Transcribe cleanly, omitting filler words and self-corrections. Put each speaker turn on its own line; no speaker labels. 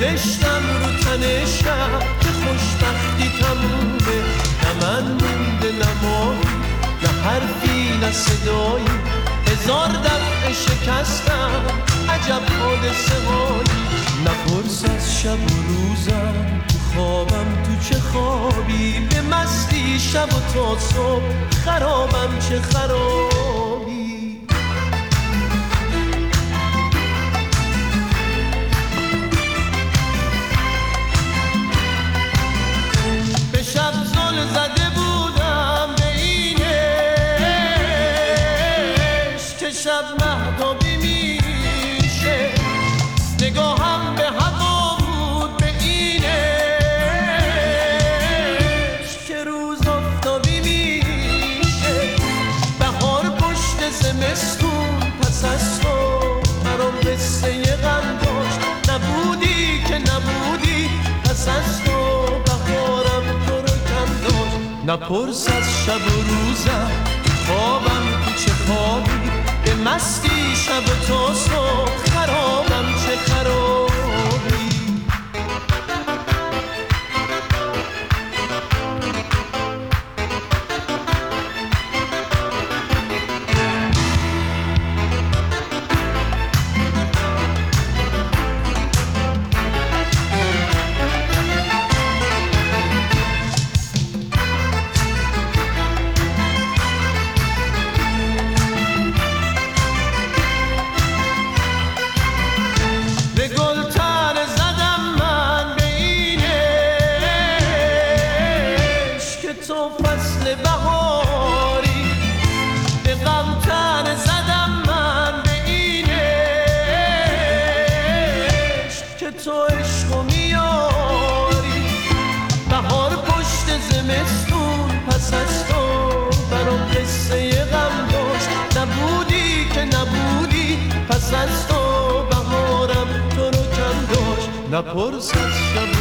نوشتم رو تن شب که خوشبختی تمومه، نه من مونده نه مایی، نه حرفی نه صدایی، هزار دفعه شکستم عجب حادثه هایی. نپرس از شب و روزم، تو خوابم تو چه خوابی، به مستی شب و تا صبح خرابم چه خرابی. به شب زل زده بودم به این عشق که شب مهتابی میشه، نگاهم به هوا بود به این عشق که روز آفتابی میشه. بهار پشت زمستون پس از تو برام قصه غم داشت، نبودی که نبودی پس از تو بهارم تو رو کم داشت. نپرس از شب و روزم، خوابم تو چه خوابی، به مستی شب و تا صبح خرابم چه خرابی. به گل تر زدم من به این عشق که تو فصل بهاری، به غم تر زدم من به این عشق که تو عشقو میاری. بهار پشت زمستون پس از تو برام قصه غم داشت، نبودی که نبودی پس از تو بهارم تو رو کم داشت. نپرس از شب